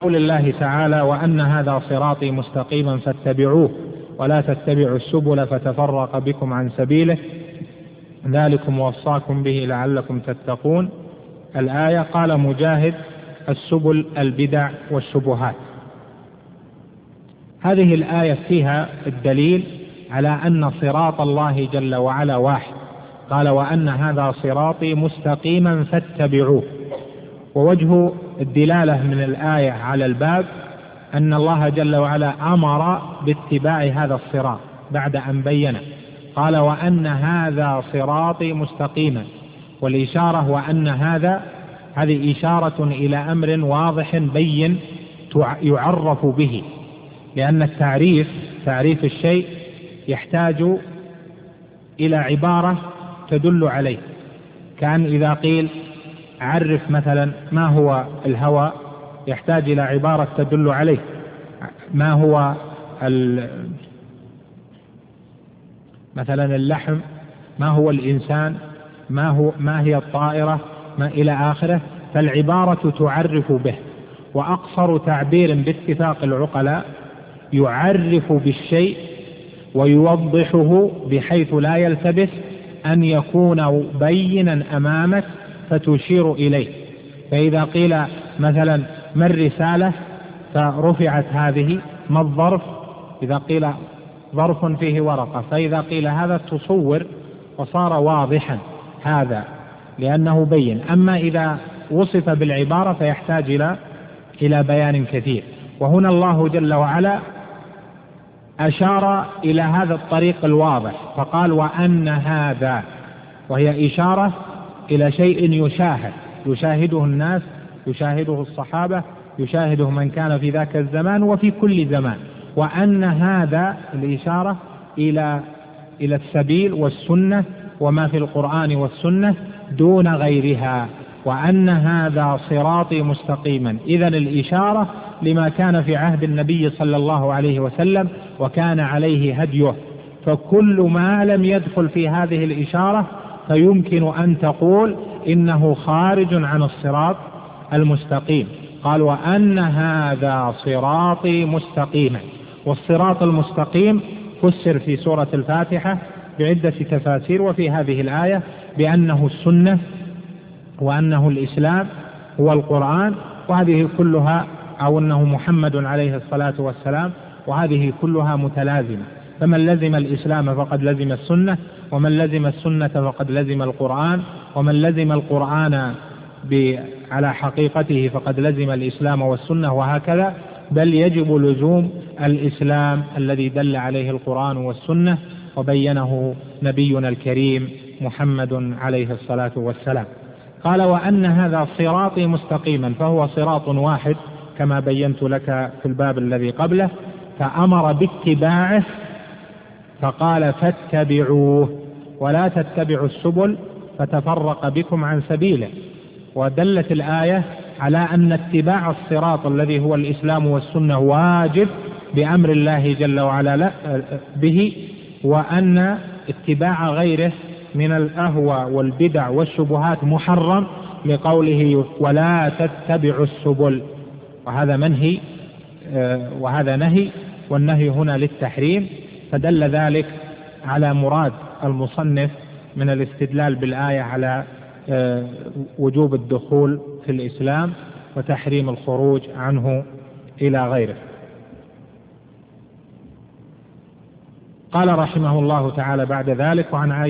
قول الله تعالى: وأن هذا صراطي مستقيما فاتبعوه ولا تتبعوا السبل فتفرق بكم عن سبيله ذلكم وصاكم به لعلكم تتقون. الآية. قال مجاهد: السبل البدع والشبهات. هذه الآية فيها الدليل على أن صراط الله جل وعلا واحد. قال: وأن هذا صراطي مستقيما فاتبعوه. ووجه الدلالة من الآية على الباب أن الله جل وعلا أمر باتباع هذا الصراط بعد أن بينه. قال: وأن هذا صراطي مستقيما، والإشارة وأن هذه إشارة إلى أمر واضح بين يعرف به، لأن تعريف الشيء يحتاج إلى عبارة تدل عليه. كان إذا قيل عرف مثلا ما هو الهواء يحتاج إلى عبارة تدل عليه. ما هو مثلا اللحم، ما هو الإنسان، ما هي الطائرة، ما إلى آخره. فالعبارة تعرف به. وأقصر تعبير باتفاق العقلاء يعرف بالشيء ويوضحه بحيث لا يلتبس، أن يكون بينا أمامك فتشير إليه. فإذا قيل مثلا ما الرسالة فرفعت هذه، ما الظرف؟ إذا قيل ظرف فيه ورقة، فإذا قيل هذا تصور وصار واضحا هذا لأنه بين. أما إذا وصف بالعبارة فيحتاج إلى بيان كثير. وهنا الله جل وعلا أشار إلى هذا الطريق الواضح فقال: وأن هذا، وهي إشارة إلى شيء يشاهده الناس، يشاهده الصحابة، يشاهده من كان في ذاك الزمان وفي كل زمان. وأن هذا الإشارة إلى السبيل والسنة وما في القرآن والسنة دون غيرها. وأن هذا صراطي مستقيما، إذن الإشارة لما كان في عهد النبي صلى الله عليه وسلم وكان عليه هديه. فكل ما لم يدخل في هذه الإشارة فيمكن أن تقول إنه خارج عن الصراط المستقيم. قال: وأن هذا صراطي مستقيما. والصراط المستقيم فسر في سورة الفاتحة بعدة تفاسير، وفي هذه الآية بأنه السنة، وأنه الإسلام هو القرآن، وهذه كلها، أو أنه محمد عليه الصلاة والسلام، وهذه كلها متلازمة. فمن لزم الإسلام فقد لزم السنة، ومن لزم السنة فقد لزم القرآن، ومن لزم القرآن على حقيقته فقد لزم الإسلام والسنة، وهكذا. بل يجب لزوم الإسلام الذي دل عليه القرآن والسنة وبينه نبينا الكريم محمد عليه الصلاة والسلام. قال: وأن هذا صراطي مستقيما، فهو صراط واحد كما بينت لك في الباب الذي قبله. فأمر باتباعه فقال: فاتبعوه ولا تتبعوا السبل فتفرق بكم عن سبيله. ودلت الآية على أن اتباع الصراط الذي هو الإسلام والسنة واجب بأمر الله جل وعلا به، وأن اتباع غيره من الأهوى والبدع والشبهات محرم لقوله: ولا تتبعوا السبل. وهذا نهي، والنهي هنا للتحريم. فدل ذلك على مراد المصنف من الاستدلال بالآية على وجوب الدخول في الإسلام وتحريم الخروج عنه إلى غيره. قال رحمه الله تعالى بعد ذلك: وعن